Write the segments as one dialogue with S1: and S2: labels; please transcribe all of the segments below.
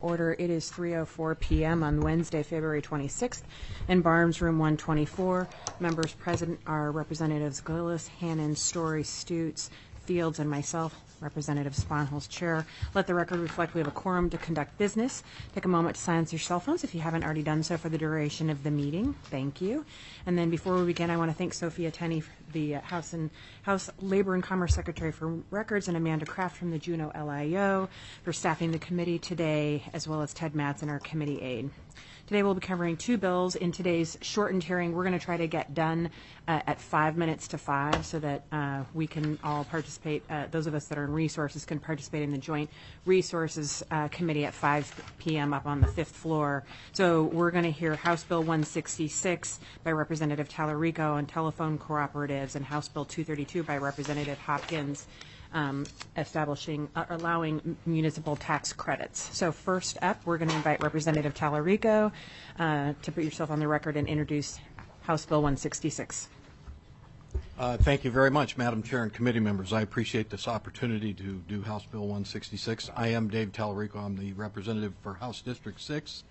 S1: order. It is 3:04 p.m. on Wednesday, February 26th, in Barnes Room 124. Members present are Representatives Gillis, Hannan, Story, Stutes, Fields, and myself, Representative Sponholz, Chair. Let the record reflect we have a quorum to conduct business. Take a moment to silence your cell phones if you haven't already done so for the duration of the meeting. Thank you. And then before we begin, I want to thank Sophia Tenney, the House Labor and Commerce Secretary for Records, and Amanda Kraft from the Juneau LIO for staffing the committee today, as well as Ted Madsen, our committee aide. Today we'll be covering two bills. In today's shortened hearing, we're going to try to get done at 5 minutes to 5 so that we can all participate. Those of us that are in resources can participate in the Joint Resources Committee at 5 p.m. up on the 5th floor. So we're going to hear House Bill 166 by Representative Tallarico on telephone cooperatives, and House Bill 232 by Representative Hopkins, allowing municipal tax credits. So first up, we're going to invite Representative Tallarico to put yourself on the record and introduce House Bill 166.
S2: Thank you very much, Madam Chair and committee members. I appreciate this opportunity to do House Bill 166. I am Dave Tallarico. I'm the representative for House District 6.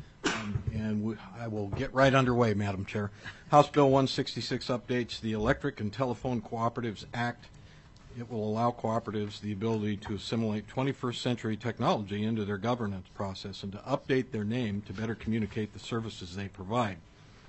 S2: I will get right underway, Madam Chair. House Bill 166 updates the Electric and Telephone Cooperatives Act. It will allow cooperatives the ability to assimilate 21st century technology into their governance process and to update their name to better communicate the services they provide.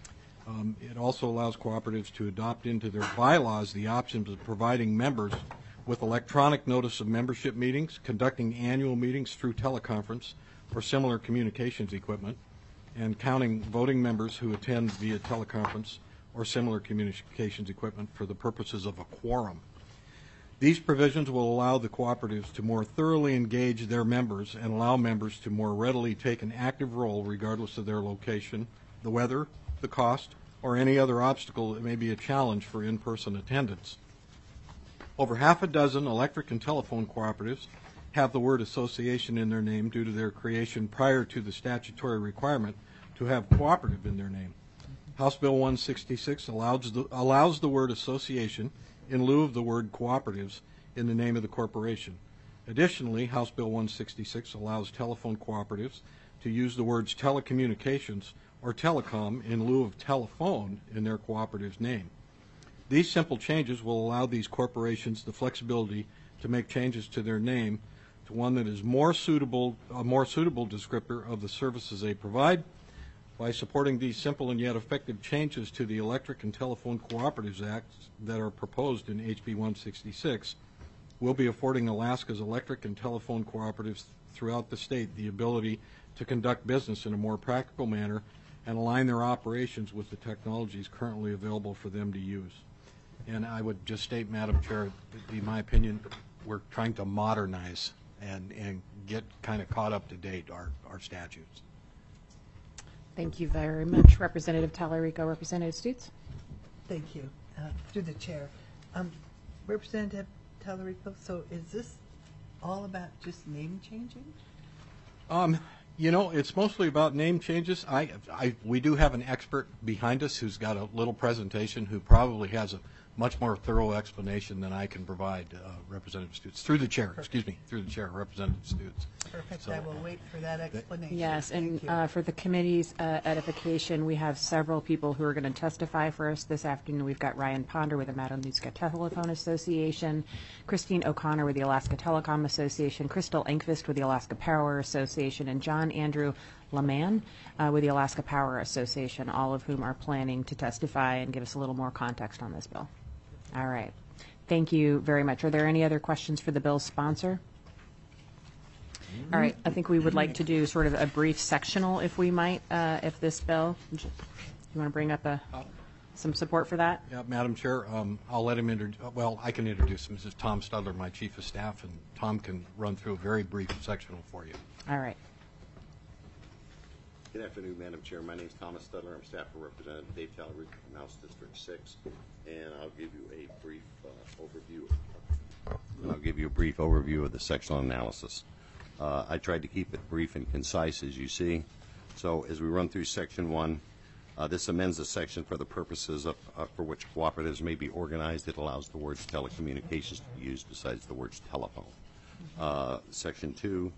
S2: It also allows cooperatives to adopt into their bylaws the options of providing members with electronic notice of membership meetings, conducting annual meetings through teleconference or similar communications equipment, and counting voting members who attend via teleconference or similar communications equipment for the purposes of a quorum. These provisions will allow the cooperatives to more thoroughly engage their members and allow members to more readily take an active role regardless of their location, the weather, the cost, or any other obstacle that may be a challenge for in-person attendance. Over half a dozen electric and telephone cooperatives have the word association in their name due to their creation prior to the statutory requirement to have cooperative in their name. House Bill 166 allows the word association in lieu of the word cooperatives in the name of the corporation. Additionally, House Bill 166 allows telephone cooperatives to use the words telecommunications or telecom in lieu of telephone in their cooperative's name. These simple changes will allow these corporations the flexibility to make changes to their name to one that is a more suitable descriptor of the services they provide. By supporting these simple and yet effective changes to the Electric and Telephone Cooperatives Act that are proposed in HB 166, we'll be affording Alaska's electric and telephone cooperatives throughout the state the ability to conduct business in a more practical manner and align their operations with the technologies currently available for them to use. And I would just state, Madam Chair, in my opinion, we're trying to modernize and get kind of caught up to date our statutes.
S1: Thank you very much, Representative Tallarico. Representative Stutes.
S3: Thank you. Through the chair. Representative Tallarico, so is this all about just name changing?
S2: You know, it's mostly about name changes. We do have an expert behind us who's got a little presentation who probably has a much more thorough explanation than I can provide, Representative Stutes. Through the chair, excuse me, through the chair, Representative Stutes.
S3: Perfect. So, I will wait for that explanation.
S1: Yes, and for the committee's edification, we have several people who are going to testify for us this afternoon. We've got Ryan Ponder with the Matanuska Telephone Association, Christine O'Connor with the Alaska Telecom Association, Crystal Enqvist with the Alaska Power Association, and John Andrew Laman with the Alaska Power Association, all of whom are planning to testify and give us a little more context on this bill. All right. Thank you very much. Are there any other questions for the bill's sponsor? All right. I think we would like to do sort of a brief sectional, if we might, if this bill. You want to bring up some support for that?
S2: Yeah, Madam Chair, I'll let him introduce. Well, I can introduce him. This is Tom Studler, my Chief of Staff, and Tom can run through a very brief sectional for you.
S1: All right.
S4: Good afternoon, Madam Chair. My name is Thomas Studler. I'm staff for Representative Dave Tallarico from House District 6, and I'll give you a brief overview of the sectional analysis. I tried to keep it brief and concise, as you see. So as we run through Section 1, this amends the section for the purposes of for which cooperatives may be organized. It allows the words telecommunications to be used besides the words telephone. Section 2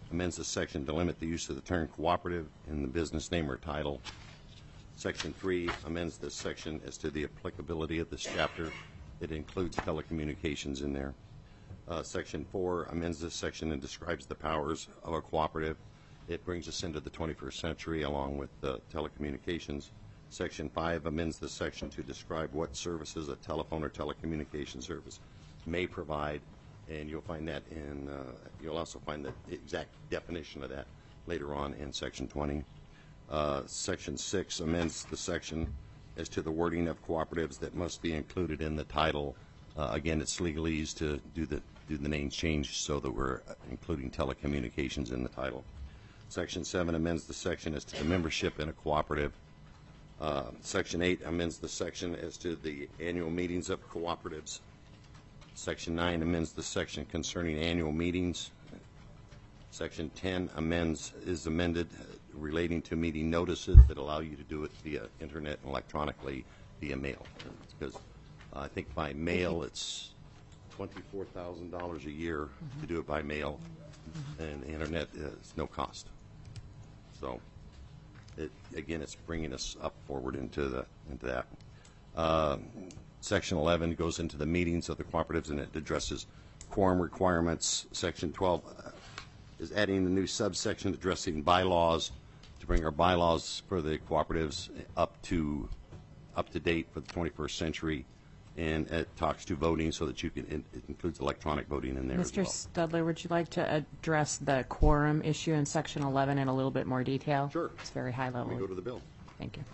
S4: amends the section to limit the use of the term cooperative in the business name or title. Section 3 amends this section as to the applicability of this chapter. It includes telecommunications in there. Section 4 amends this section and describes the powers of a cooperative. It brings us into the 21st century along with telecommunications. Section 5 amends this section to describe what services a telephone or telecommunication service may provide, and you'll find that in, you'll also find the exact definition of that later on in Section 20. Section 6 amends the section as to the wording of cooperatives that must be included in the title. Again, it's legalese to do the name change so that we're including telecommunications in the title. Section 7 amends the section as to the membership in a cooperative. Section 8 amends the section as to the annual meetings of cooperatives. Section 9 amends the section concerning annual meetings. Section 10 is amended relating to meeting notices that allow you to do it via internet and electronically via mail. Because I think by mail it's $24,000 a year to do it by mail, and the internet is no cost. So, again, it's bringing us up forward into that. Section 11 goes into the meetings of the cooperatives, and it addresses quorum requirements. Section 12 is adding a new subsection addressing bylaws to bring our bylaws for the cooperatives up to date for the 21st century. And it talks to voting so that you can, it includes electronic voting in there as well.
S1: Mr. Studler, would you like to address the quorum issue in Section 11 in a little bit more detail?
S4: Sure.
S1: It's very high level.
S4: Let me go to the bill.
S1: Thank you.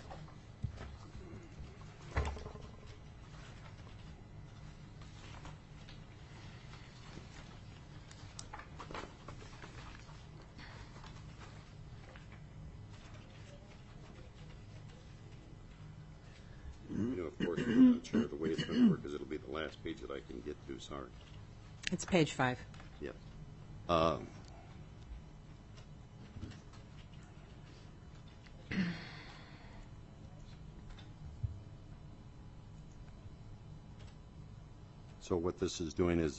S4: You know, of course, I'm sure the way it's going to work is it'll be the last page that I can get to. Sorry.
S1: It's page 5.
S4: Yes. So what this is doing is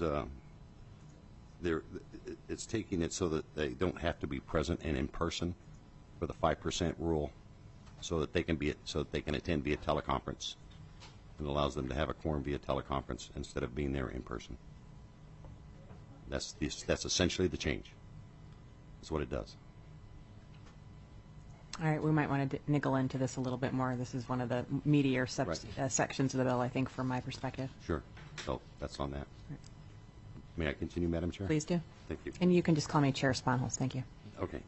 S4: it's taking it so that they don't have to be present and in person for the 5% rule, so that they can attend via teleconference. It allows them to have a quorum via teleconference instead of being there in person. That's essentially the change. That's what it does.
S1: All right, we might want to niggle into this a little bit more. This is one of the meatier sections of the bill, I think, from my perspective.
S4: Sure. So that's on that. May I continue, Madam Chair?
S1: Please do.
S4: Thank you.
S1: And you can just call me Chair Sponholz. Thank you.
S4: Okay.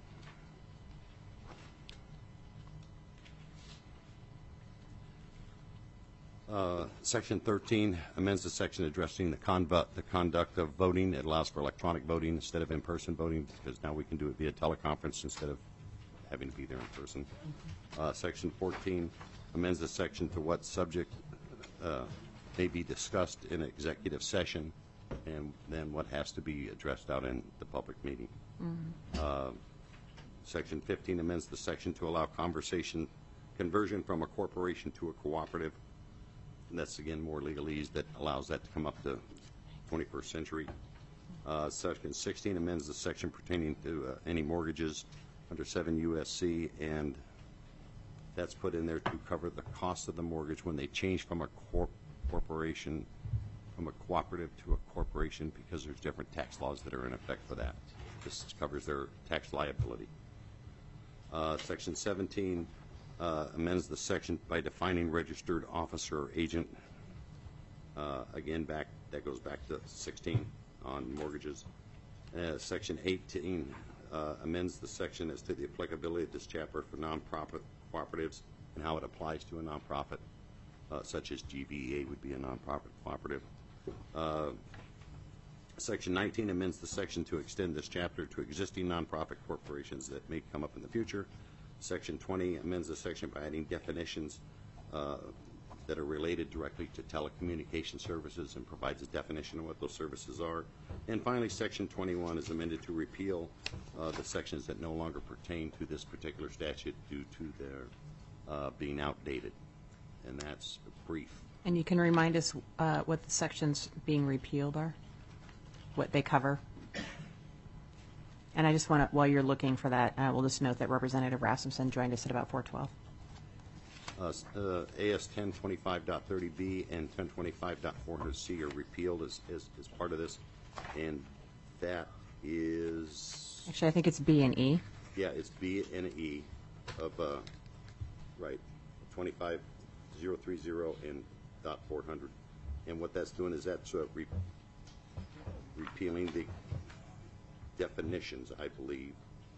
S4: Section 13 amends the section addressing the conduct of voting. It allows for electronic voting instead of in-person voting, because now we can do it via teleconference instead of having to be there in person. Section 14 amends the section to what subject may be discussed in executive session, and then what has to be addressed out in the public meeting. Section 15 amends the section to allow conversion from a corporation to a cooperative. And that's, again, more legalese that allows that to come up to 21st century. Section 16 amends the section pertaining to any mortgages under 7 U.S.C., and that's put in there to cover the cost of the mortgage when they change from a corporation, from a cooperative to a corporation, because there's different tax laws that are in effect for that. This covers their tax liability. Section 17 amends the section by defining registered officer or agent. Again, that goes back to 16 on mortgages. Section 18 amends the section as to the applicability of this chapter for nonprofit cooperatives and how it applies to a nonprofit, such as GBEA would be a nonprofit cooperative. Section 19 amends the section to extend this chapter to existing nonprofit corporations that may come up in the future. Section 20 amends the section by adding definitions that are related directly to telecommunication services and provides a definition of what those services are. And finally, Section 21 is amended to repeal the sections that no longer pertain to this particular statute due to their being outdated. And that's brief.
S1: And you can remind us what the sections being repealed are? What they cover? And I just want to, while you're looking for that, we'll just note that Representative Rasmussen joined us at about 4:12.
S4: AS 1025.30B and 1025.400C are repealed as part of this, and that is,
S1: Actually, I think it's B and E.
S4: yeah, it's B and E of, right, 25030 and .400. And what that's doing is that's repealing the definitions, I believe,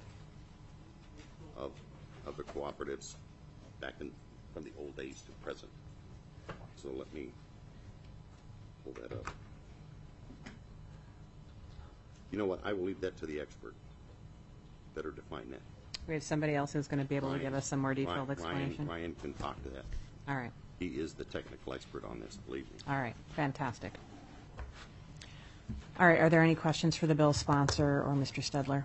S4: of the cooperatives back from the old days to present. So let me pull that up. You know what? I will leave that to the expert. Better define that.
S1: We have somebody else who's going to be able to give us some more detailed explanation.
S4: Ryan can talk to that.
S1: All right.
S4: He is the technical expert on this, believe me.
S1: All right. Fantastic. All right. Are there any questions for the bill sponsor or Mr. Stedler?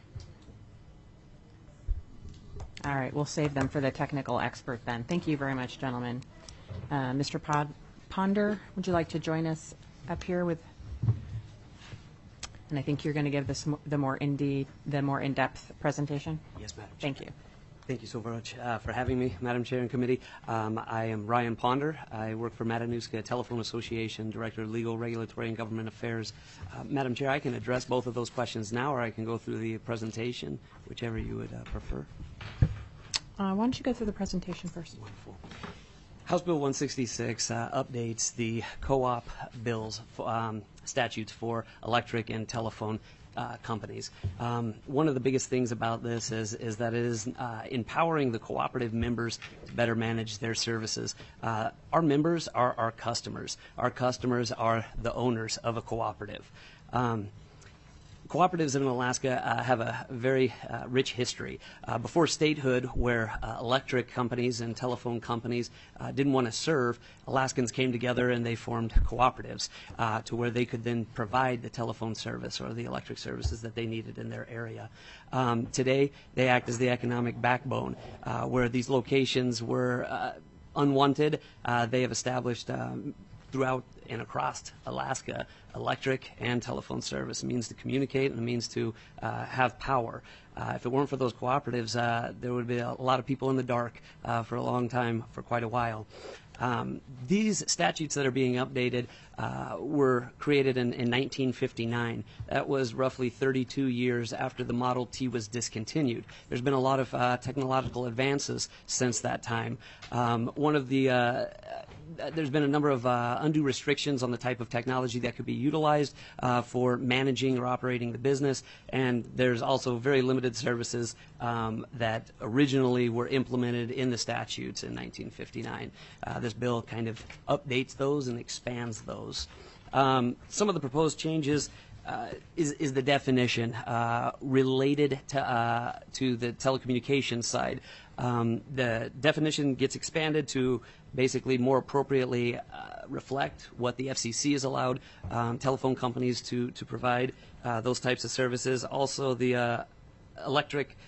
S1: All right. We'll save them for the technical expert then. Thank you very much, gentlemen. Mr. Ponder, would you like to join us up here with? And I think you're going to give this the more in-depth presentation.
S5: Yes, Madam Chair.
S1: Thank you.
S5: Thank you so much for having me, Madam Chair and Committee. I am Ryan Ponder. I work for Matanuska Telephone Association, Director of Legal, Regulatory, and Government Affairs. Madam Chair, I can address both of those questions now, or I can go through the presentation, whichever you would prefer.
S1: Why don't you go through the presentation first?
S5: Wonderful. House Bill 166 updates the co-op bills, statutes for electric and telephone companies. One of the biggest things about this is that it is empowering the cooperative members to better manage their services. Our members are our customers. Our customers are the owners of a cooperative. Cooperatives in Alaska have a very rich history. Before statehood, where electric companies and telephone companies didn't want to serve, Alaskans came together and they formed cooperatives to where they could then provide the telephone service or the electric services that they needed in their area. Today, they act as the economic backbone, where these locations were unwanted. They have established throughout and across Alaska, electric and telephone service, a means to communicate and a means to have power. If it weren't for those cooperatives, there would be a lot of people in the dark for a long time, for quite a while. These statutes that are being updated were created in 1959. That was roughly 32 years after the Model T was discontinued. There's been a lot of technological advances since that time. There's been a number of undue restrictions on the type of technology that could be utilized for managing or operating the business, and there's also very limited services that originally were implemented in the statutes in 1959. This bill kind of updates those and expands those. Some of the proposed changes is the definition related to the telecommunications side. The definition gets expanded to basically more appropriately reflect what the FCC has allowed telephone companies to provide those types of services. Also, the electric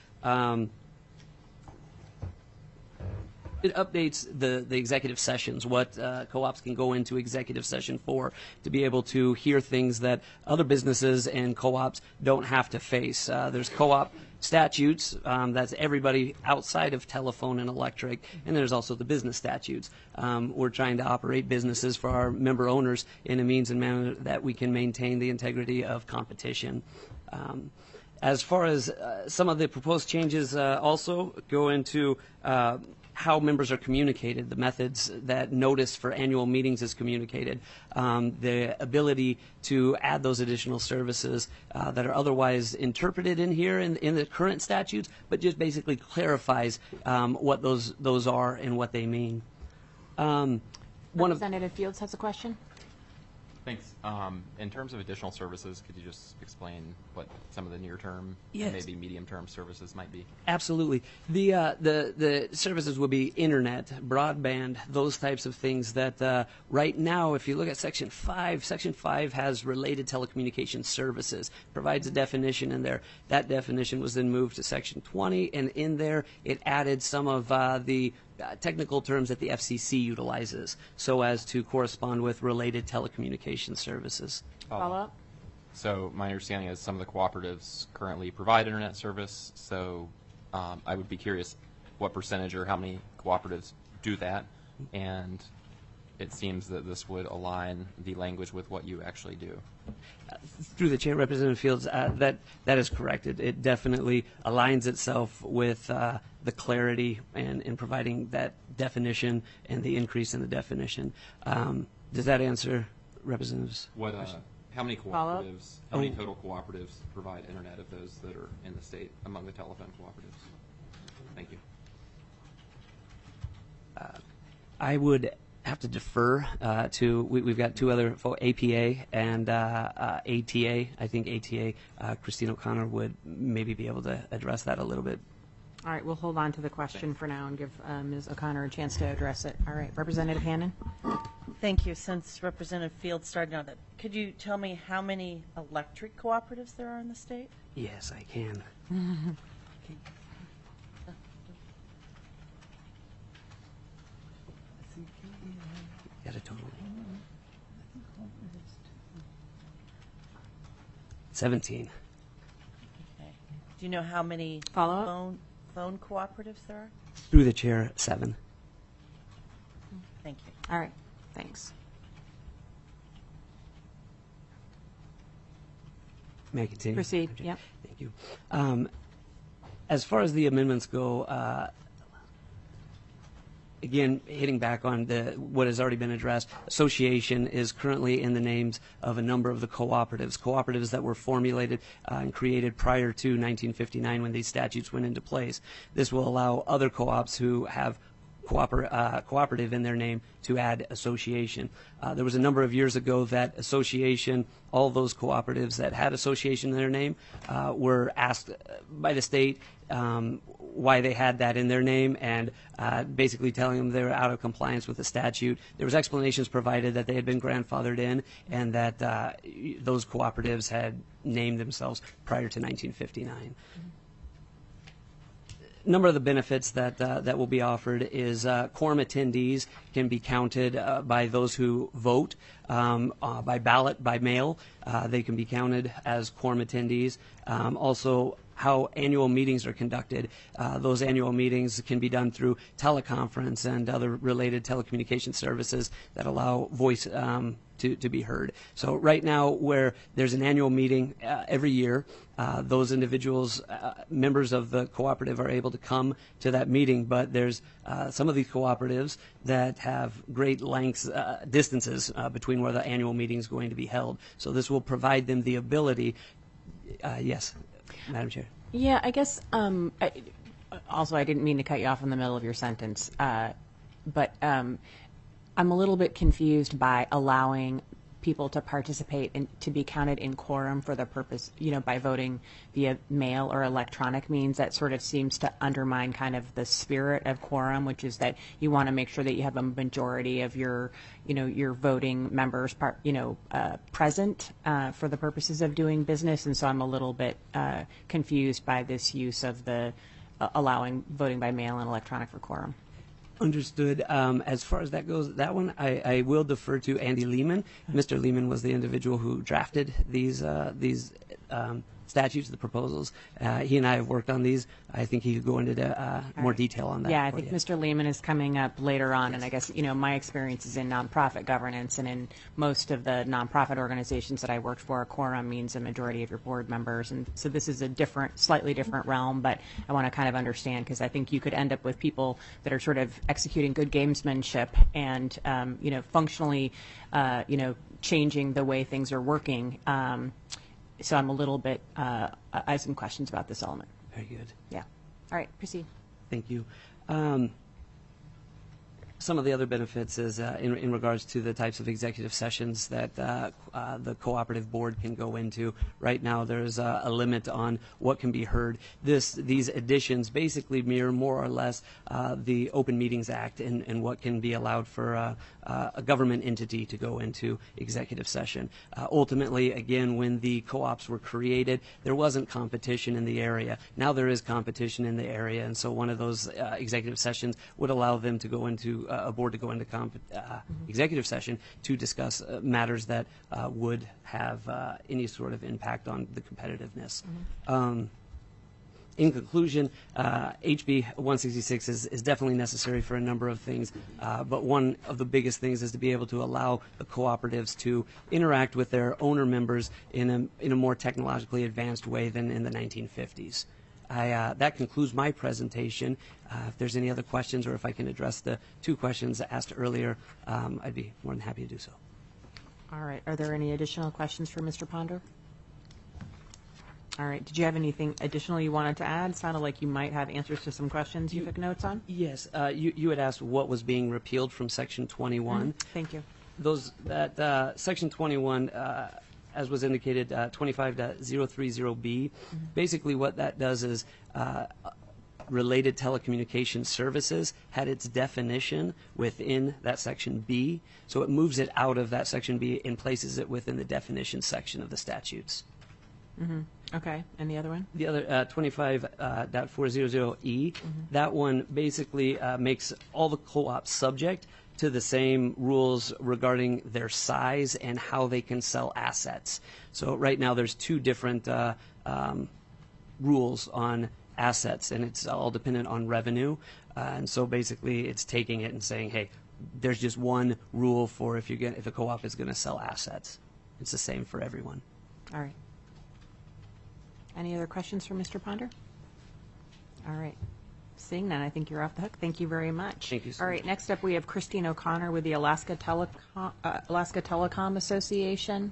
S5: it updates the executive sessions, what co-ops can go into executive session for, to be able to hear things that other businesses and co-ops don't have to face. There's co-op statutes, that's everybody outside of telephone and electric, and there's also the business statutes. We're trying to operate businesses for our member owners in a means and manner that we can maintain the integrity of competition. As far as some of the proposed changes also go into how members are communicated, the methods that notice for annual meetings is communicated, the ability to add those additional services that are otherwise interpreted in here in the current statutes, but just basically clarifies what those are and what they mean.
S1: Representative Fields has a question.
S6: Thanks. In terms of additional services, could you just explain what some of the near-term,
S5: Yes.
S6: and maybe medium-term services might be?
S5: Absolutely. The services would be internet, broadband, those types of things that right now, if you look at Section 5 has related telecommunications services, provides a definition in there. That definition was then moved to Section 20, and in there it added some of the technical terms that the FCC utilizes so as to correspond with related telecommunications services.
S1: Follow up?
S6: So my understanding is some of the cooperatives currently provide internet service. So I would be curious what percentage or how many cooperatives do that, and it seems that this would align the language with what you actually do.
S5: Through the chair, Representative Fields, that is correct. It definitely aligns itself with the clarity and in providing that definition and the increase in the definition. Does that answer Representative's
S6: What?
S5: question?
S6: How many
S1: Follow-up?
S6: cooperatives? How many total cooperatives provide internet of those that are in the state among the telephone cooperatives? Thank you.
S5: I would have to defer to, we've got two other, APA and ATA. I think ATA, Christine O'Connor would maybe be able to address that a little bit.
S1: All right, we'll hold on to the question for now and give Ms. O'Connor a chance to address it. All right, Representative Hannon?
S7: Thank you. Since Representative Fields started on that, could you tell me how many electric cooperatives there are in the state?
S5: Yes, I can. Got a total. 17.
S7: Okay. Do you know how many
S1: Follow-up?
S7: phone cooperatives there are?
S5: Through the chair, 7.
S7: Thank you.
S1: All right, thanks.
S5: May I continue?
S1: Proceed,
S5: Okay.
S1: yep.
S5: Thank you. As far as the amendments go, again, hitting back on what has already been addressed, association is currently in the names of a number of the cooperatives that were formulated and created prior to 1959 when these statutes went into place. This will allow other co-ops who have cooperative in their name to add association. There was a number of years ago that association, all those cooperatives that had association in their name were asked by the state why they had that in their name, and basically telling them they were out of compliance with the statute. There was explanations provided that they had been grandfathered in and that those cooperatives had named themselves prior to 1959. Number of the benefits that will be offered is quorum attendees can be counted by those who vote by ballot, by mail. They can be counted as quorum attendees. Also, how annual meetings are conducted. Those annual meetings can be done through teleconference and other related telecommunication services that allow voice to be heard. So right now, where there's an annual meeting every year, those individuals, members of the cooperative, are able to come to that meeting, but there's some of these cooperatives that have great lengths, distances between where the annual meeting is going to be held. So this will provide them the ability, yes, Madam Chair.
S1: Yeah, I guess, also, I didn't mean to cut you off in the middle of your sentence, but I'm a little bit confused by allowing people to participate and to be counted in quorum for the purpose, by voting via mail or electronic means. That sort of seems to undermine kind of the spirit of quorum, which is that you want to make sure that you have a majority of your, your voting members, present for the purposes of doing business. And so I'm a little bit confused by this use of the allowing voting by mail and electronic for quorum.
S5: Understood. As far as that goes, that one I will defer to Andy Lehman. Mr. Lehman was the individual who drafted these statutes, the proposals. He and I have worked on these. I think he could go into more detail on that.
S1: Yeah, I think Mr. Lehman is coming up later on, and I guess, my experience is in nonprofit governance, and in most of the nonprofit organizations that I worked for, a quorum means a majority of your board members, and so this is a slightly different realm, but I want to kind of understand, because I think you could end up with people that are sort of executing good gamesmanship and, functionally, changing the way things are working. So I'm a little bit, I have some questions about this element.
S5: Very good.
S1: Yeah. All right, proceed.
S5: Thank you. Some of the other benefits is in regards to the types of executive sessions that the cooperative board can go into. Right now, there's a limit on what can be heard. These additions basically mirror more or less the Open Meetings Act and what can be allowed for a government entity to go into executive session. Ultimately, again, when the co-ops were created, there wasn't competition in the area. Now there is competition in the area, and so one of those executive sessions would allow them to go into a board to go into executive session to discuss matters that would have any sort of impact on the competitiveness. In conclusion, HB 166 is definitely necessary for a number of things, but one of the biggest things is to be able to allow the cooperatives to interact with their owner members in a more technologically advanced way than in the 1950s. That concludes my presentation. If there's any other questions, or if I can address the two questions asked earlier, I'd be more than happy to do so.
S1: All right. Are there any additional questions for Mr. Ponder? All right. Did you have anything additional you wanted to add? Sounded like you might have answers to some questions you took notes on.
S5: Yes. You had asked what was being repealed from Section 21.
S1: Thank you.
S5: Section 21, as was indicated, 25.030B, basically what that does is related telecommunication services had its definition within that Section B, so it moves it out of that Section B and places it within the definition section of the statutes.
S1: Okay. And the other one?
S5: The other 25.400E, that one basically makes all the co-ops subject to the same rules regarding their size and how they can sell assets. So right now there's two different rules on assets, and it's all dependent on revenue. And so basically it's taking it and saying, hey, there's just one rule for if a co-op is going to sell assets. It's the same for everyone.
S1: All right. Any other questions for Mr. Ponder? All right. Seeing none, I think you're off the hook. Thank you very much.
S5: Thank you so
S1: All right.
S5: much.
S1: Next up, we have Christine O'Connor with the Alaska Telecom Association.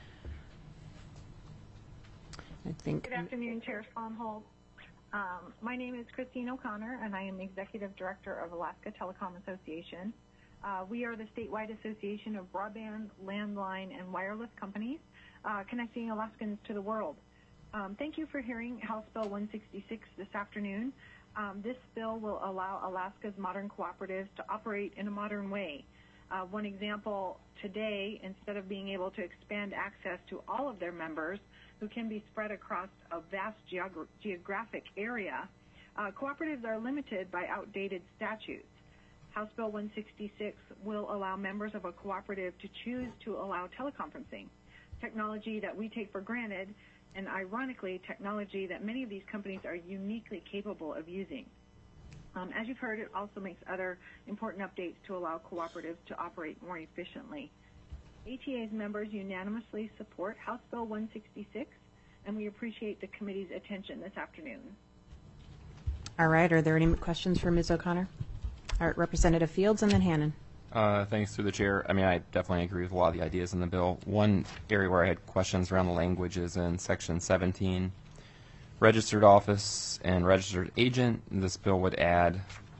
S1: I think.
S8: Good afternoon, Chair Swanhold. My name is Christine O'Connor, and I am the Executive Director of Alaska Telecom Association. We are the statewide association of broadband, landline, and wireless companies connecting Alaskans to the world. Thank you for hearing House Bill 166 this afternoon. This bill will allow Alaska's modern cooperatives to operate in a modern way. One example, today, instead of being able to expand access to all of their members, who can be spread across a vast geographic area, cooperatives are limited by outdated statutes. House Bill 166 will allow members of a cooperative to choose to allow teleconferencing, technology that we take for granted, and ironically, technology that many of these companies are uniquely capable of using. As you've heard, it also makes other important updates to allow cooperatives to operate more efficiently. ATA's members unanimously support House Bill 166, and we appreciate the committee's attention this afternoon.
S1: All right. Are there any questions for Ms. O'Connor? All right. Representative Fields and then Hannon.
S6: Thanks through the chair. I mean, I definitely agree with a lot of the ideas in the bill. One area where I had questions around the language is in Section 17, registered office and registered agent. This bill would add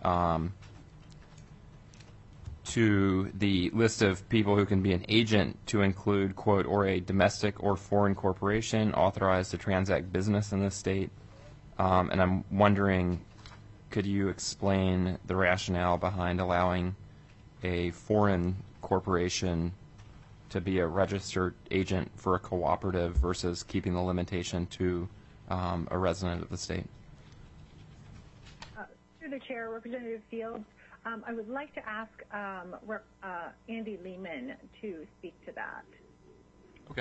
S6: to the list of people who can be an agent to include, quote, or a domestic or foreign corporation authorized to transact business in this state. And I'm wondering, could you explain the rationale behind allowing a foreign corporation to be a registered agent for a cooperative versus keeping the limitation to a resident of the state?
S8: Through the chair, Representative Fields, I would like to ask Andy Lehman to speak to that.
S6: Okay.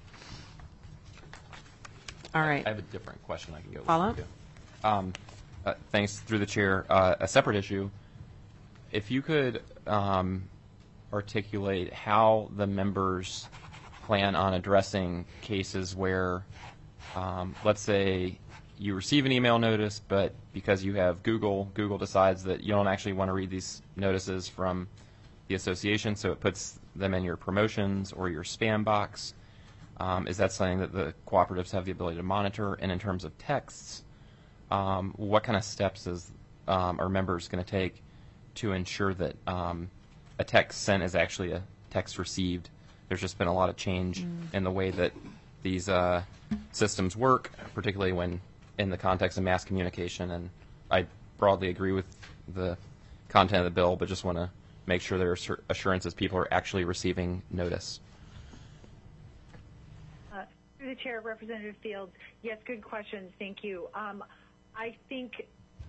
S1: All right.
S6: I have a different question I can go
S1: Follow
S6: with. Thanks through the chair. A separate issue. If you could articulate how the members plan on addressing cases where, let's say, you receive an email notice, but because you have Google decides that you don't actually want to read these notices from the association, so it puts them in your promotions or your spam box. Is that something that the cooperatives have the ability to monitor? And in terms of texts, what kind of steps are members going to take to ensure that a text sent is actually a text received? There's just been a lot of change in the way that these systems work, particularly when in the context of mass communication. And I broadly agree with the content of the bill, but just want to make sure there are assurances people are actually receiving notice.
S8: Through the chair, Representative Fields, yes, good questions. Thank you. I think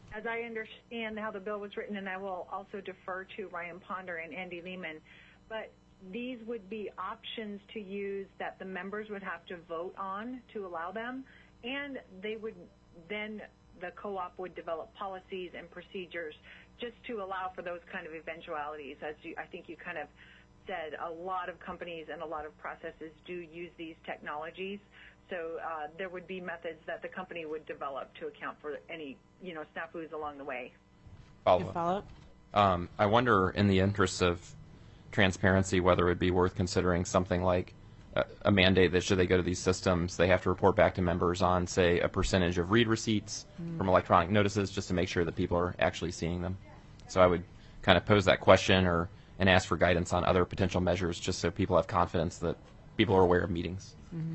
S8: as I understand how the bill was written, and I will also defer to Ryan Ponder and Andy Lehman, but these would be options to use that the members would have to vote on to allow them, and they would then, the co-op would develop policies and procedures just to allow for those kind of eventualities. As I think you kind of said, a lot of companies and a lot of processes do use these technologies. So there would be methods that the company would develop to account for any, snafus along the way.
S1: Follow-up?
S6: I wonder, in the interest of transparency, whether it would be worth considering something like a mandate that should they go to these systems, they have to report back to members on, say, a percentage of read receipts from electronic notices, just to make sure that people are actually seeing them. So I would kind of pose that question and ask for guidance on other potential measures, just so people have confidence that people are aware of meetings.
S1: Mm-hmm.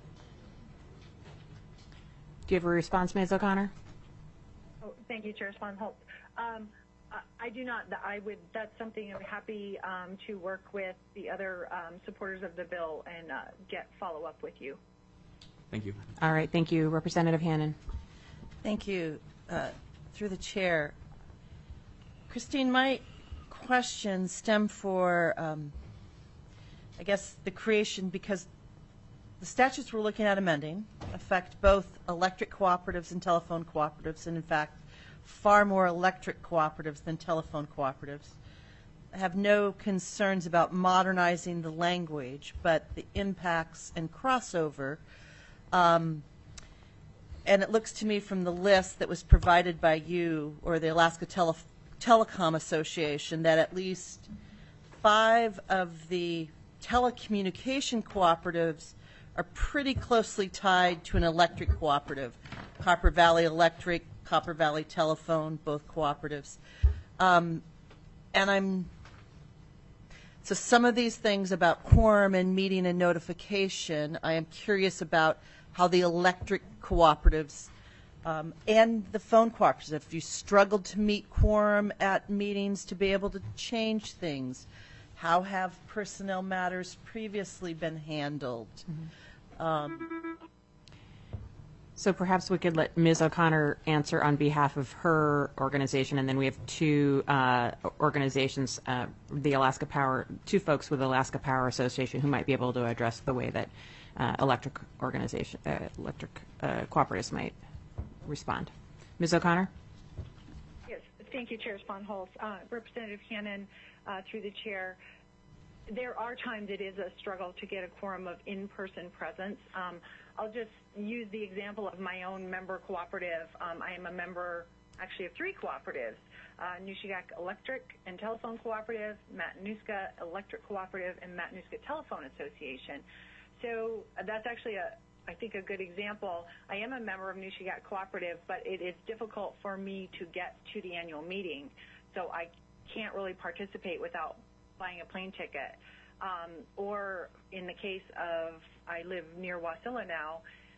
S1: Do you have a response, Ms. O'Connor?
S8: Oh, thank you, Chair Swan-Holt. I do not. That's something I'm happy to work with the other supporters of the bill and get follow-up with you.
S6: Thank you.
S1: All right. Thank you. Representative Hannon.
S7: Thank you. Through the chair. Christine, my questions stem for, I guess, the creation, because the statutes we're looking at amending affect both electric cooperatives and telephone cooperatives, and in fact, far more electric cooperatives than telephone cooperatives. I have no concerns about modernizing the language, but the impacts and crossover. And it looks to me from the list that was provided by you or the Alaska Telecom Association that at least 5 of the telecommunication cooperatives are pretty closely tied to an electric cooperative. Copper Valley Electric, Copper Valley Telephone, both cooperatives. So some of these things about quorum and meeting and notification, I am curious about how the electric cooperatives and the phone cooperatives, if you struggled to meet quorum at meetings to be able to change things, how have personnel matters previously been handled?
S1: So perhaps we could let Ms. O'Connor answer on behalf of her organization, and then we have 2 organizations, two folks with the Alaska Power Association who might be able to address the way that electric cooperatives might respond. Ms. O'Connor?
S8: Yes, thank you, Chair Swan-Holt. Representative Hannon, through the chair, there are times it is a struggle to get a quorum of in-person presence. I'll just use the example of my own member cooperative. I am a member, actually, of 3 cooperatives, Nushagak Electric and Telephone Cooperative, Matanuska Electric Cooperative, and Matanuska Telephone Association. So that's actually, I think, a good example. I am a member of Nushagak Cooperative, but it is difficult for me to get to the annual meeting, so I can't really participate without buying a plane ticket. Or in the case of, I live near Wasilla now,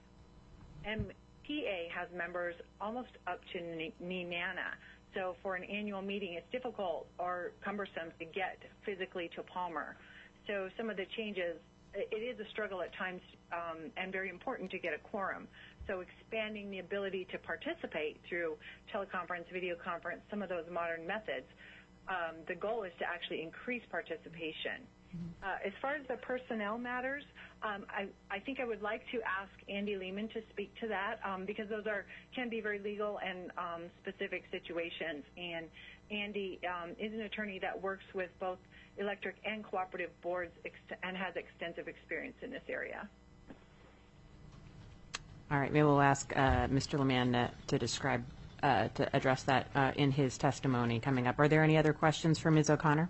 S8: MPA has members almost up to Nenana. So for an annual meeting, it's difficult or cumbersome to get physically to Palmer. So some of the changes, it is a struggle at times and very important to get a quorum. So expanding the ability to participate through teleconference, video conference, some of those modern methods, the goal is to actually increase participation. As far as the personnel matters, I think I would like to ask Andy Lehman to speak to that because those can be very legal and specific situations. And Andy is an attorney that works with both electric and cooperative boards and has extensive experience in this area.
S1: All right, maybe we'll ask Mr. Lehman to describe, to address that in his testimony coming up. Are there any other questions for Ms. O'Connor?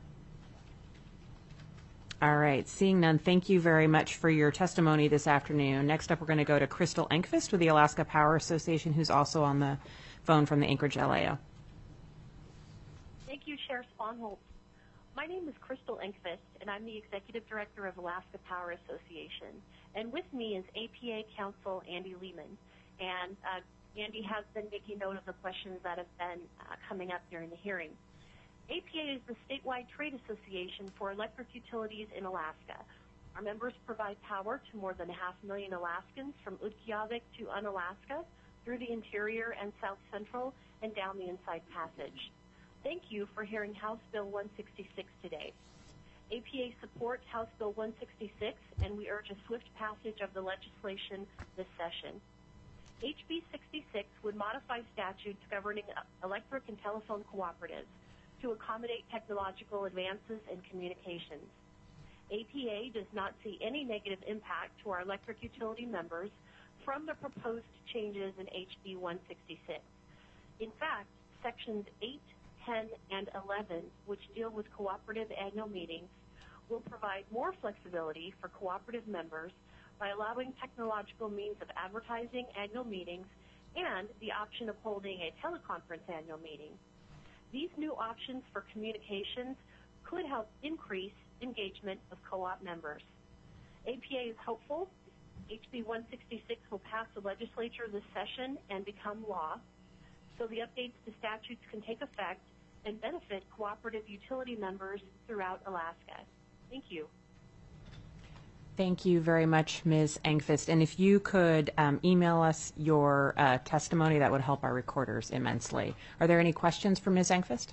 S1: All right, seeing none, thank you very much for your testimony this afternoon. Next up, we're going to go to Crystal Engqvist with the Alaska Power Association, who's also on the phone from the Anchorage LAO.
S9: Thank you, Chair Swan-Holt. My name is Crystal Engqvist, and I'm the Executive Director of Alaska Power Association. And with me is APA Counsel Andy Lehman. And Andy has been making note of the questions that have been coming up during the hearing. APA is the statewide trade association for electric utilities in Alaska. Our members provide power to more than 500,000 Alaskans from Utqiagvik to Unalaska through the interior and south central and down the inside passage. Thank you for hearing House Bill 166 today. APA supports House Bill 166, and we urge a swift passage of the legislation this session. HB 66 would modify statutes governing electric and telephone cooperatives to accommodate technological advances in communications. APA does not see any negative impact to our electric utility members from the proposed changes in HB 166. In fact, Sections 8, 10, and 11, which deal with cooperative annual meetings, will provide more flexibility for cooperative members by allowing technological means of advertising annual meetings and the option of holding a teleconference annual meeting. These new options for communications could help increase engagement of co-op members. APA is hopeful HB 166 will pass the legislature this session and become law, so the updates to statutes can take effect and benefit cooperative utility members throughout Alaska. Thank you.
S1: Thank you very much, Ms. Engquist. And if you could email us your testimony, that would help our recorders immensely. Are there any questions for Ms. Engquist?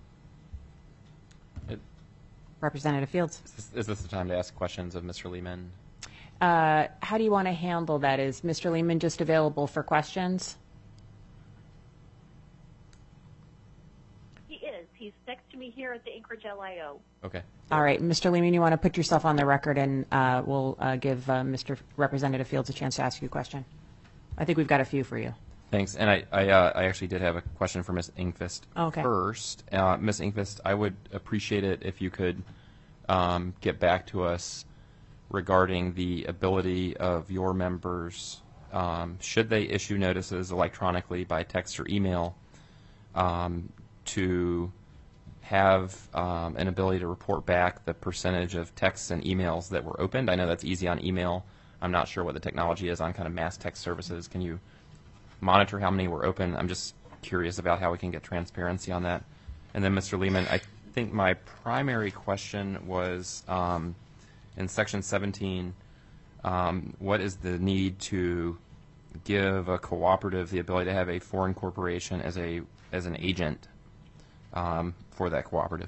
S1: Representative Fields.
S6: Is this the time to ask questions of Mr. Lehman?
S1: How do you want to handle that? Is Mr. Lehman just available for questions?
S9: He is. He's next to me here at the Anchorage LIO.
S6: Okay.
S1: All right, Mr. Lehman, you want to put yourself on the record, and we'll give Mr. Representative Fields a chance to ask you a question. I think we've got a few for you.
S6: Thanks. And I actually did have a question for Ms. Engquist
S1: Okay.
S6: first. Ms. Engquist, I would appreciate it if you could get back to us regarding the ability of your members, should they issue notices electronically by text or email, to have an ability to report back the percentage of texts and emails that were opened. I know that's easy on email. I'm not sure what the technology is on kind of mass text services. Can you monitor how many were open? I'm just curious about how we can get transparency on that. And then, Mr. Lehman, I think my primary question was in Section 17, what is the need to give a cooperative the ability to have a foreign corporation as an agent for that cooperative?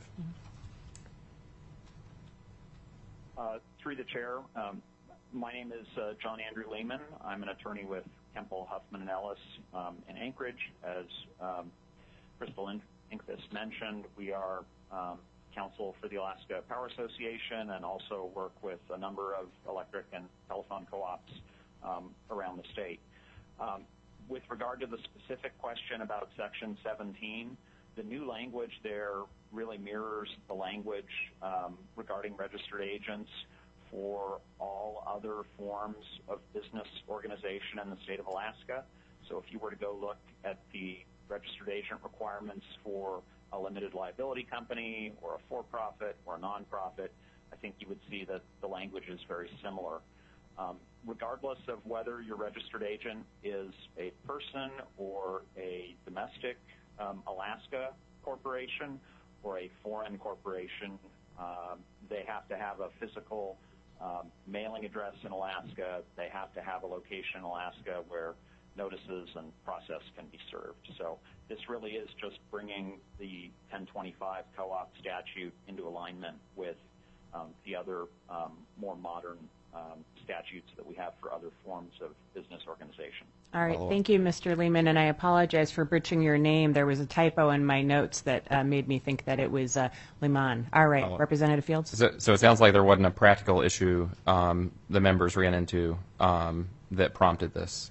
S10: Through the chair, my name is John Andrew Lehman. I'm an attorney with Kempel, Huffman & Ellis in Anchorage. As Crystal Engquist mentioned, we are counsel for the Alaska Power Association and also work with a number of electric and telephone co-ops around the state. With regard to the specific question about Section 17, the new language there really mirrors the language regarding registered agents for all other forms of business organization in the state of Alaska. So if you were to go look at the registered agent requirements for a limited liability company or a for-profit or a non-profit, I think you would see that the language is very similar. Regardless of whether your registered agent is a person or a domestic Alaska corporation or a foreign corporation, they have to have a physical mailing address in Alaska. They have to have a location in Alaska where notices and process can be served. So this really is just bringing the 1025 co-op statute into alignment with the other more modern statutes that we have for other forms of business organization.
S1: All right. Thank you, Mr. Lehman, and I apologize for butchering your name. There was a typo in my notes that made me think that it was Lehman. All right. Representative Fields?
S6: So it sounds like there wasn't a practical issue the members ran into that prompted this.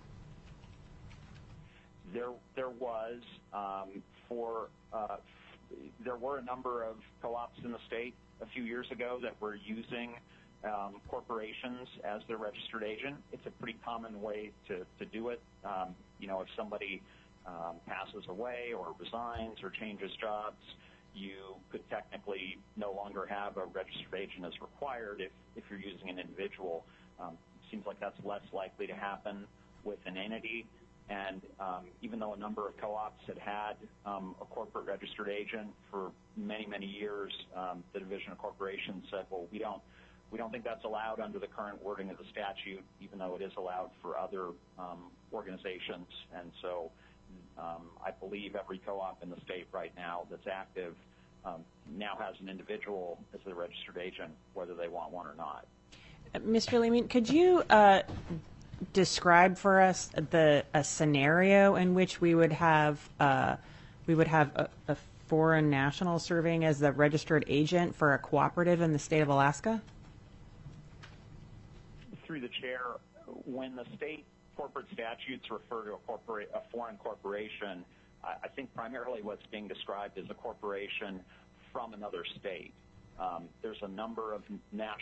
S10: There was there were a number of co-ops in the state a few years ago that were using corporations as their registered agent. It's a pretty common way to do it. If somebody passes away or resigns or changes jobs, you could technically no longer have a registered agent as required if you're using an individual. It seems like that's less likely to happen with an entity. And even though a number of co-ops had a corporate registered agent for many, many years, the Division of Corporations said, well, we don't think that's allowed under the current wording of the statute, even though it is allowed for other organizations. And so I believe every co-op in the state right now that's active now has an individual as the registered agent, whether they want one or not.
S1: Mr. Lehman, could you describe for us a scenario in which we would have a foreign national serving as the registered agent for a cooperative in the state of Alaska?
S10: Through the chair, when the state corporate statutes refer to a foreign corporation, I think primarily what's being described is a corporation from another state. There's a number of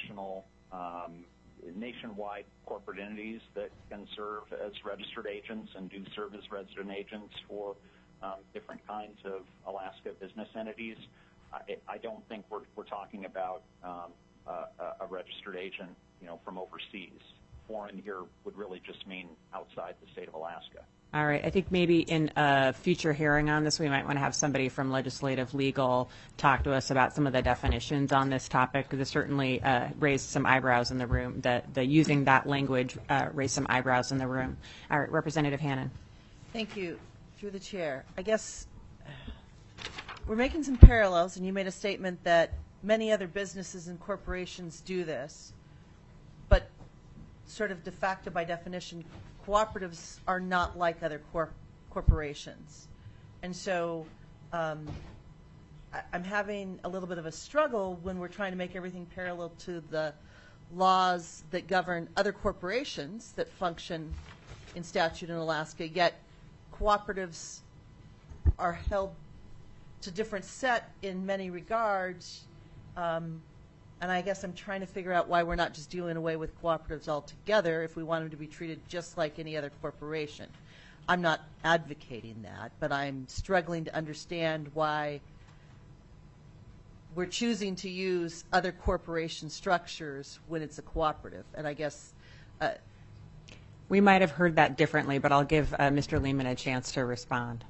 S10: nationwide corporate entities that can serve as registered agents and do serve as resident agents for different kinds of Alaska business entities. I don't think we're talking about a registered agent, from overseas. Foreign here would really just mean outside the state of Alaska.
S1: All right. I think maybe in a future hearing on this, we might want to have somebody from legislative legal talk to us about some of the definitions on this topic, because it certainly raised some eyebrows in the room. The using that language raised some eyebrows in the room. All right, Representative Hannan.
S7: Thank you. Through the chair, I guess we're making some parallels, and you made a statement that many other businesses and corporations do this, but sort of de facto by definition, cooperatives are not like other corporations. And so I'm having a little bit of a struggle when we're trying to make everything parallel to the laws that govern other corporations that function in statute in Alaska, yet cooperatives are held to different set in many regards. And I guess I'm trying to figure out why we're not just doing away with cooperatives altogether if we want them to be treated just like any other corporation. I'm not advocating that, but I'm struggling to understand why we're choosing to use other corporation structures when it's a cooperative. And I guess
S1: we might have heard that differently, but I'll give Mr. Lehman a chance to respond.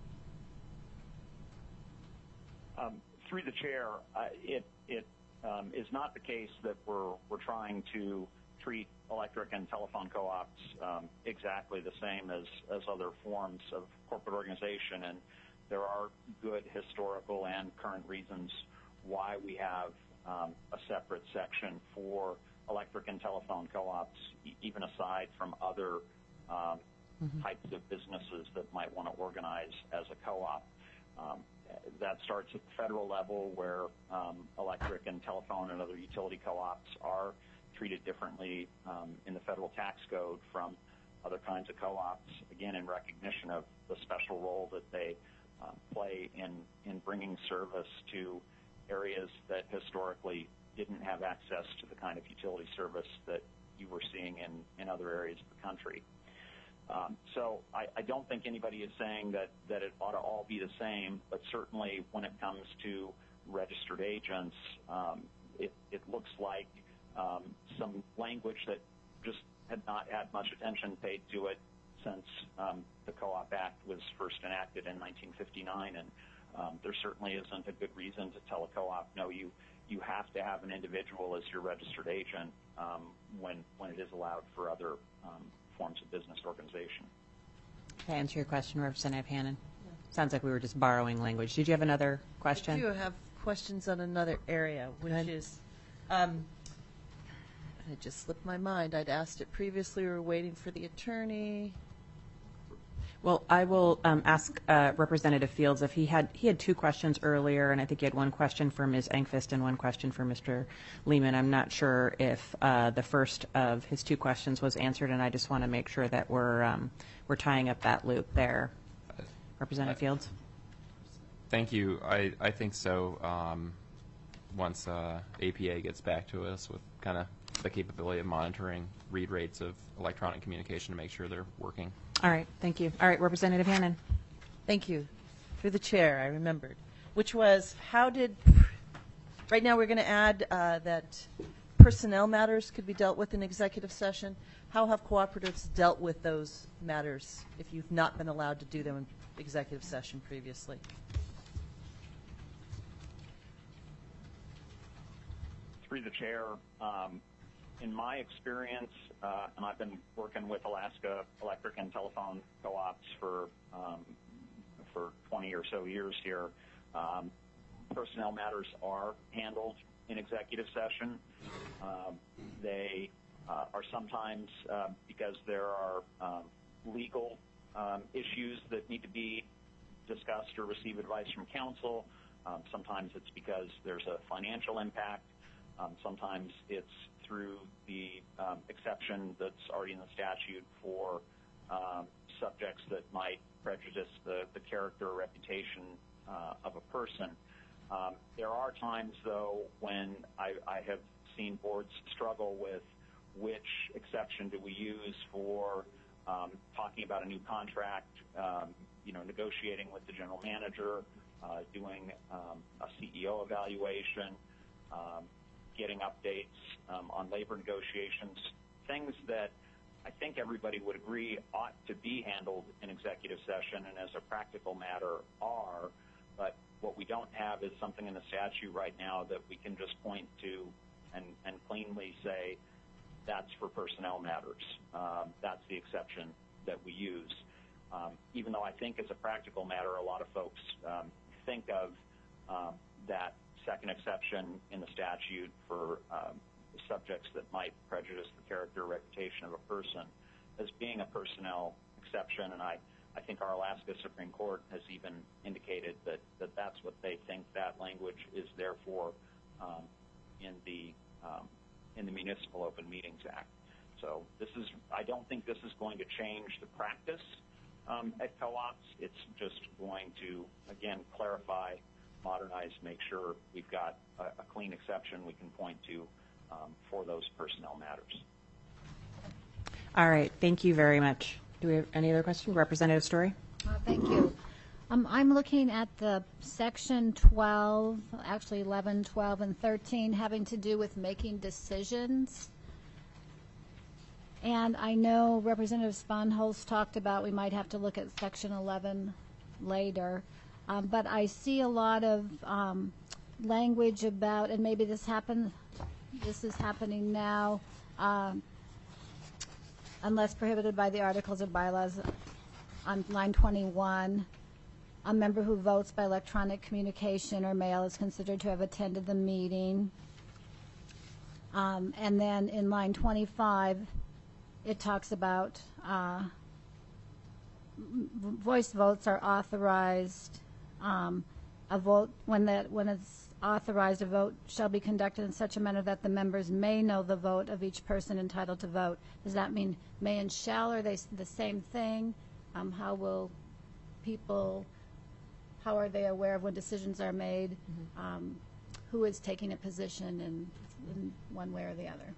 S10: Through the chair, it is not the case that we're trying to treat electric and telephone co-ops exactly the same as other forms of corporate organization, and there are good historical and current reasons why we have a separate section for electric and telephone co-ops, even aside from other types of businesses that might want to organize as a co-op. That starts at the federal level, where electric and telephone and other utility co-ops are treated differently in the federal tax code from other kinds of co-ops, again in recognition of the special role that they play in bringing service to areas that historically didn't have access to the kind of utility service that you were seeing in other areas of the country. So I don't think anybody is saying that it ought to all be the same, but certainly when it comes to registered agents, it looks like some language that just had not had much attention paid to it since the Co-op Act was first enacted in 1959, and there certainly isn't a good reason to tell a co-op, no, you have to have an individual as your registered agent when it is allowed for other forms of business organization.
S1: To answer your question, Representative Hannan. Yeah. Sounds like we were just borrowing language. Did you have another question?
S7: I do have questions on another area, which is, it just slipped my mind. I'd asked it previously. We were waiting for the attorney.
S1: Well, I will ask Representative Fields if he had two questions earlier, and I think he had one question for Ms. Engquist and one question for Mr. Lehman. I'm not sure if the first of his two questions was answered, and I just want to make sure that we're tying up that loop there. Representative Fields.
S6: Thank you. I think so. Once APA gets back to us with kind of the capability of monitoring read rates of electronic communication to make sure they're working.
S1: All right, thank you. All right, Representative Hannan.
S7: Thank you. Through the chair, I remembered, which was right now we're going to add that personnel matters could be dealt with in executive session. How have cooperatives dealt with those matters if you've not been allowed to do them in executive session previously?
S10: Through the chair, in my experience, and I've been working with Alaska Electric and Telephone Co-ops for for 20 or so years here, personnel matters are handled in executive session. They are sometimes, because there are legal issues that need to be discussed or receive advice from counsel. Sometimes it's because there's a financial impact. Sometimes it's through the exception that's already in the statute for subjects that might prejudice the character or reputation of a person. There are times, though, when I have seen boards struggle with which exception do we use for talking about a new contract, negotiating with the general manager, doing a CEO evaluation, getting updates on labor negotiations, things that I think everybody would agree ought to be handled in executive session and as a practical matter are, but what we don't have is something in the statute right now that we can just point to and cleanly say that's for personnel matters. That's the exception that we use. Even though I think as a practical matter, a lot of folks think of that second exception in the statute for subjects that might prejudice the character or reputation of a person as being a personnel exception, and I think our Alaska Supreme Court has even indicated that that's what they think that language is there for in the Municipal Open Meetings Act. So I don't think this is going to change the practice at co-ops. It's just going to, again, clarify, modernize, make sure we've got a clean exception we can point to for those personnel matters.
S1: All right, thank you very much. Do we have any other questions? Representative Story?
S11: Thank you. I'm looking at the section 12, actually 11, 12, and 13, having to do with making decisions. And I know Representative Spanholz talked about we might have to look at section 11 later. But I see a lot of language about, and maybe this is happening now, unless prohibited by the articles or bylaws on line 21. A member who votes by electronic communication or mail is considered to have attended the meeting. And then in line 25, it talks about voice votes are authorized. A vote, when it's authorized, a vote shall be conducted in such a manner that the members may know the vote of each person entitled to vote. Does that mean may and shall? Are they the same thing? How are they aware of when decisions are made? Who is taking a position in one way or the other?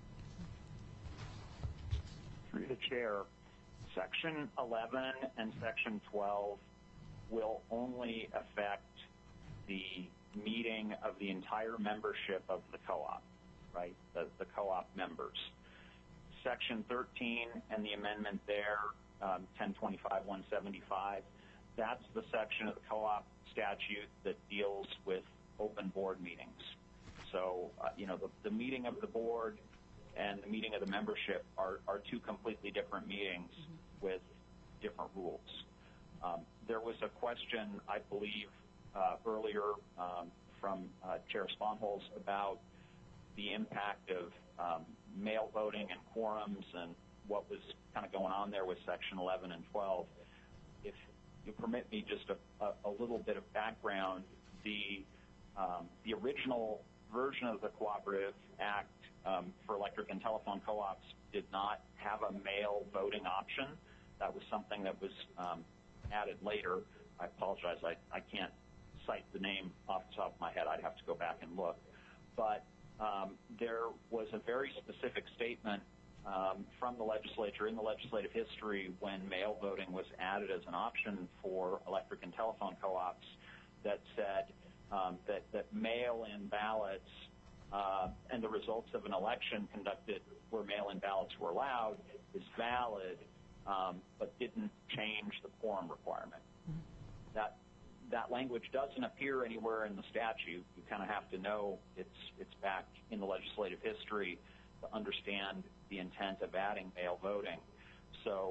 S10: Through the chair, Section 11 and Section 12 will only affect the meeting of the entire membership of the co-op, right? The co-op members. Section 13 and the amendment there, 1025-175, that's the section of the co-op statute that deals with open board meetings. So, the meeting of the board and the meeting of the membership are two completely different meetings with different rules. There was a question, I believe, earlier from Chair Spanholz about the impact of mail voting and quorums and what was kind of going on there with Section 11 and 12. If you permit me just a little bit of background, the original version of the Cooperative Act for electric and telephone co-ops did not have a mail voting option. That was something that was added later. I apologize, I can't cite the name off the top of my head. I'd have to go back and look. But there was a very specific statement from the legislature in the legislative history when mail voting was added as an option for electric and telephone co-ops that said that mail-in ballots and the results of an election conducted where mail-in ballots were allowed is valid, but didn't change the quorum requirement. That language doesn't appear anywhere in the statute. You kind of have to know it's back in the legislative history to understand the intent of adding mail voting. So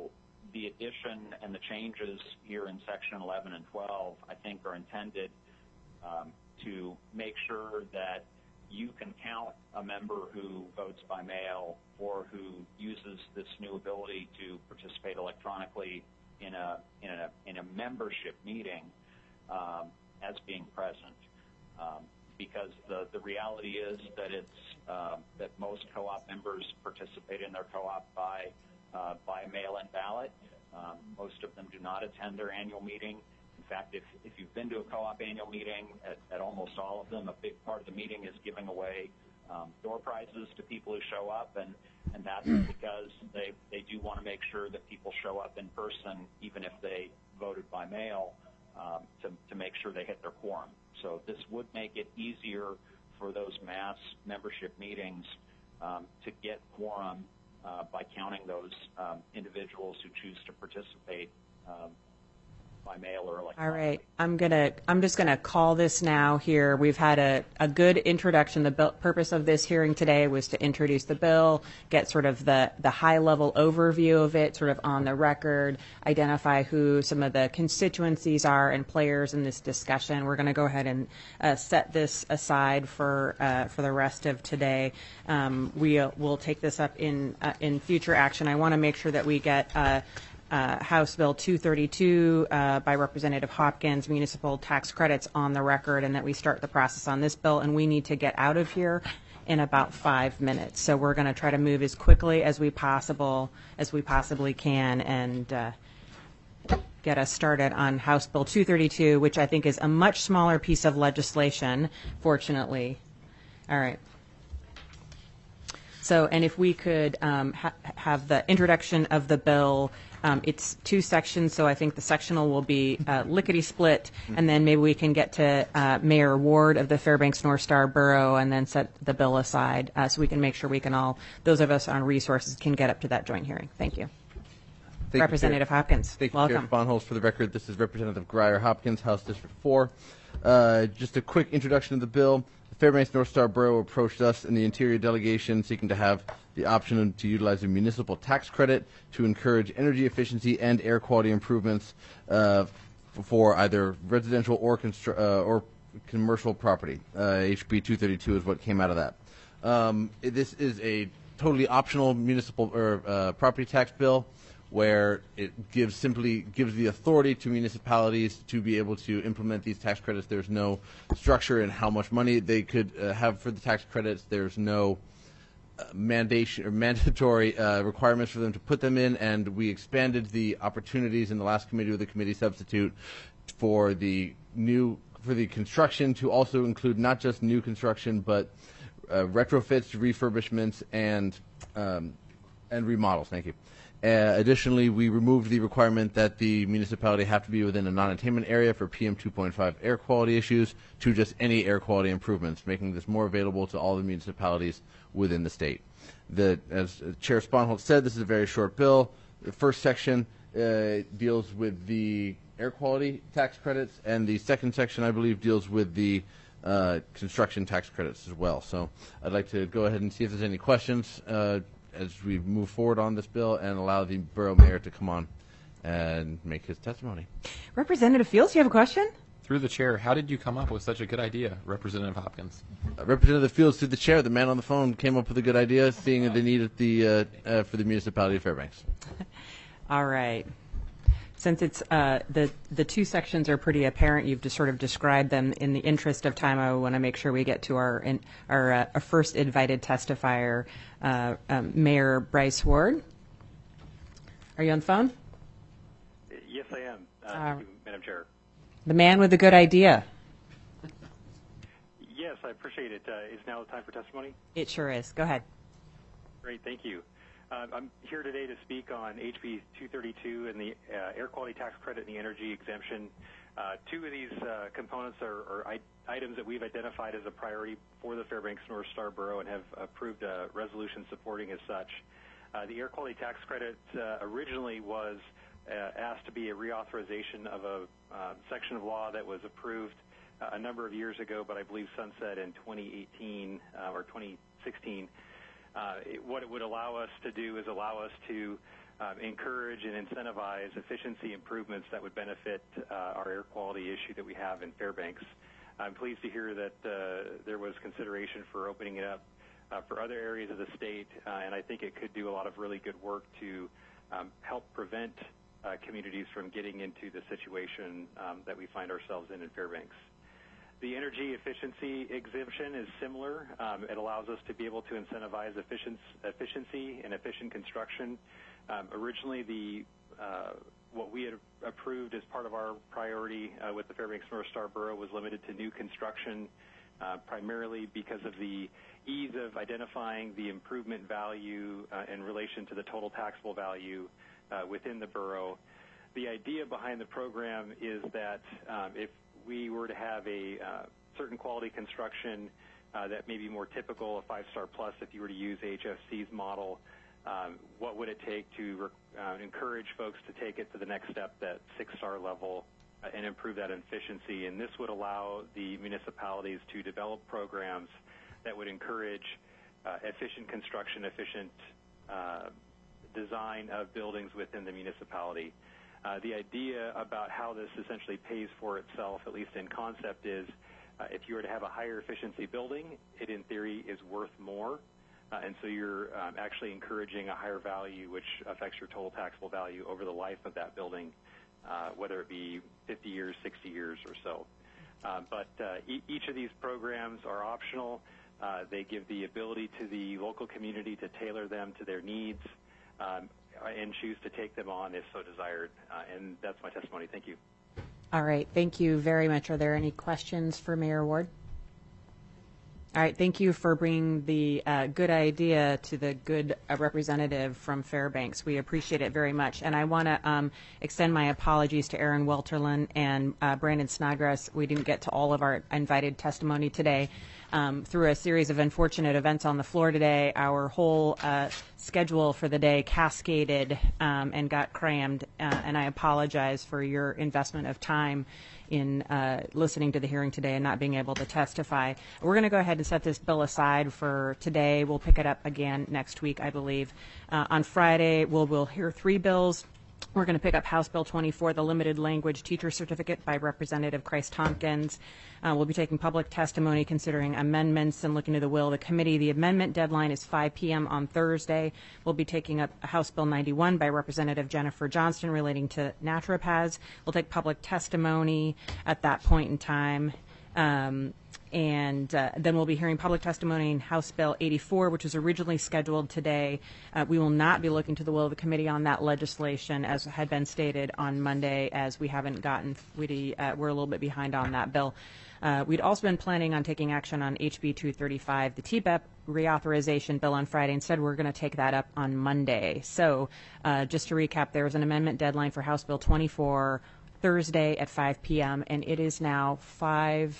S10: the addition and the changes here in Section 11 and 12, I think, are intended to make sure that you can count a member who votes by mail or who uses this new ability to participate electronically in a membership meeting as being present. Because the reality is that that most co-op members participate in their co-op by mail-in ballot. Most of them do not attend their annual meeting. In fact, if you've been to a co-op annual meeting, at almost all of them, a big part of the meeting is giving away door prizes to people who show up, and that's because they do want to make sure that people show up in person, even if they voted by mail, to make sure they hit their quorum. So this would make it easier for those mass membership meetings to get quorum by counting those individuals who choose to participate by mail or electronically.
S1: All right, I'm just gonna call this now here. We've had a good introduction. The purpose of this hearing today was to introduce the bill, get sort of the high level overview of it, sort of on the record, identify who some of the constituencies are and players in this discussion. We're gonna go ahead and set this aside for the rest of today. We'll take this up in future action. I want to make sure that we get House Bill 232 by Representative Hopkins, municipal tax credits, on the record, and that we start the process on this bill. And we need to get out of here in about 5 minutes. So we're going to try to move as quickly as we possibly can and get us started on House Bill 232, which I think is a much smaller piece of legislation, fortunately. All right. So, and if we could have the introduction of the bill. It's 2 sections, so I think the sectional will be lickety-split, and then maybe we can get to Mayor Ward of the Fairbanks North Star Borough and then set the bill aside so we can make sure we can all, those of us on resources, can get up to that joint hearing. Thank you. Representative Hopkins,
S12: Thank you,
S1: welcome.
S12: Chair Sponholz. For the record, this is Representative Grier Hopkins, House District 4. Just a quick introduction of the bill. The Fairbanks North Star Borough approached us in the Interior Delegation seeking to have the option to utilize a municipal tax credit to encourage energy efficiency and air quality improvements for either residential or commercial property. HB 232 is what came out of that. This is a totally optional municipal or property tax bill, where it gives the authority to municipalities to be able to implement these tax credits. There's no structure in how much money they could have for the tax credits. There's no mandatory requirements for them to put them in, and we expanded the opportunities in the last committee with the committee substitute for the construction to also include not just new construction but retrofits, refurbishments, and remodels. Thank you. Additionally, we removed the requirement that the municipality have to be within a non-attainment area for PM 2.5 air quality issues to just any air quality improvements, making this more available to all the municipalities within the state. As Chair Sponholz said, this is a very short bill. The first section deals with the air quality tax credits, and the second section, I believe, deals with the construction tax credits as well. So I'd like to go ahead and see if there's any questions as we move forward on this bill and allow the borough mayor to come on and make his testimony.
S1: Representative Fields, you have a question?
S6: Through the chair, how did you come up with such a good idea, Representative Hopkins?
S12: Representative Fields, through the chair, the man on the phone, came up with a good idea, seeing the need at for the municipality of Fairbanks.
S1: All right. Since it's the 2 sections are pretty apparent, you've just sort of described them. In the interest of time, I want to make sure we get to our first invited testifier, Mayor Bryce Ward. Are you on the phone?
S13: Yes, I am. Thank you, Madam Chair.
S1: The man with the good idea.
S13: Yes, I appreciate it. Is now the time for testimony?
S1: It sure is. Go ahead.
S13: Great, thank you. I'm here today to speak on HB 232 and the air quality tax credit and the energy exemption. 2 of these components are items that we've identified as a priority for the Fairbanks North Star Borough and have approved a resolution supporting as such. The air quality tax credit originally was asked to be a reauthorization of a section of law that was approved a number of years ago, but I believe sunset in 2018 or 2016. What it would allow us to do is allow us to encourage and incentivize efficiency improvements that would benefit our air quality issue that we have in Fairbanks. I'm pleased to hear that there was consideration for opening it up for other areas of the state, and I think it could do a lot of really good work to help prevent communities from getting into the situation that we find ourselves in Fairbanks. The energy efficiency exemption is similar. It allows us to be able to incentivize efficiency and efficient construction. Originally, what we had approved as part of our priority with the Fairbanks North Star Borough was limited to new construction, primarily because of the ease of identifying the improvement value in relation to the total taxable value within the borough. The idea behind the program is that if we were to have a certain quality construction that may be more typical of 5-star plus, if you were to use HFC's model, what would it take to encourage folks to take it to the next step, that 6-star level, and improve that efficiency? And this would allow the municipalities to develop programs that would encourage efficient construction, efficient design of buildings within the municipality. The idea about how this essentially pays for itself, at least in concept, is if you were to have a higher efficiency building, it in theory is worth more. And so you're actually encouraging a higher value, which affects your total taxable value over the life of that building, whether it be 50 years, 60 years or so. But each of these programs are optional. They give the ability to the local community to tailor them to their needs and choose to take them on if so desired. And that's my testimony. Thank you.
S1: All right. Thank you very much. Are there any questions for Mayor Ward? All right. Thank you for bringing the good idea to the good representative from Fairbanks. We appreciate it very much. And I want to extend my apologies to Aaron Welterlin and Brandon Snodgrass. We didn't get to all of our invited testimony today. Through a series of unfortunate events on the floor today, our whole schedule for the day cascaded and got crammed, and I apologize for your investment of time in listening to the hearing today and not being able to testify. We're going to go ahead and set this bill aside for today. We'll pick it up again next week, I believe. On Friday, we'll hear 3 bills. We're going to pick up House Bill 24, the limited language teacher certificate by Representative Christ-Tompkins. We'll be taking public testimony considering amendments and looking to the will of the committee. The amendment deadline is 5 p.m. on Thursday. We'll be taking up House Bill 91 by Representative Jennifer Johnston relating to naturopaths. We'll take public testimony at that point in time. And then we'll be hearing public testimony in House Bill 84, which was originally scheduled today. We will not be looking to the will of the committee on that legislation, as had been stated on Monday, as we haven't gotten, we're a little bit behind on that bill. We'd also been planning on taking action on HB 235, the TBEP reauthorization bill, on Friday. Instead, we're going to take that up on Monday. So just to recap, there was an amendment deadline for House Bill 24 Thursday at 5 p.m., and it is now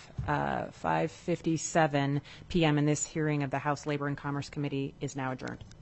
S1: 5:57 p.m., and this hearing of the House Labor and Commerce Committee is now adjourned.